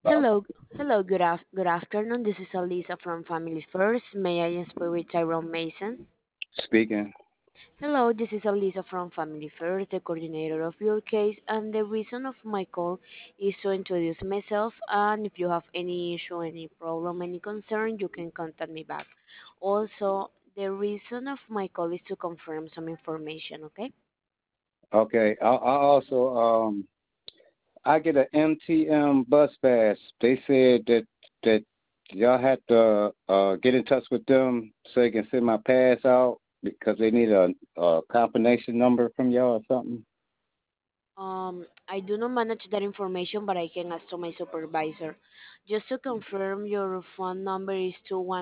Hello, good afternoon. This is Elisa from Family First. May I speak with Tyrone Mason? Speaking. Hello, this is Elisa from Family First, the coordinator of your case, and the reason of my call is to introduce myself. And if you have any issue, any problem, any concern, you can contact me back. Also, the reason of my call is to confirm some information. Okay? Okay. I also I get an MTM bus pass. They said that y'all had to get in touch with them so they can send my pass out because they need a combination number from y'all or something. I do not manage that information, but I can ask to my supervisor. Just to confirm, your phone number is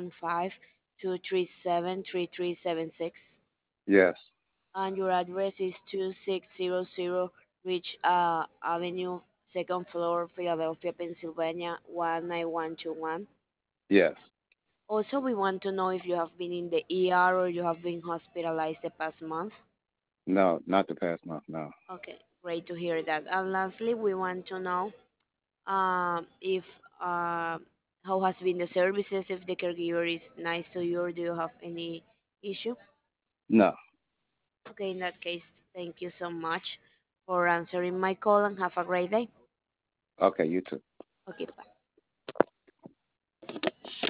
215-237-3376, Yes. and your address is 2600 Rich Avenue, second floor, Philadelphia, Pennsylvania, 19121. Yes. Also, we want to know if you have been in the ER or you have been hospitalized the past month. No, not the past month. No. Okay, great to hear that. And lastly, we want to know if uh, how has been the services, if the caregiver is nice to you, or do you have any issue? No. Okay, in that case, thank you so much for answering my call and have a great day. Okay. You too. Okay, bye.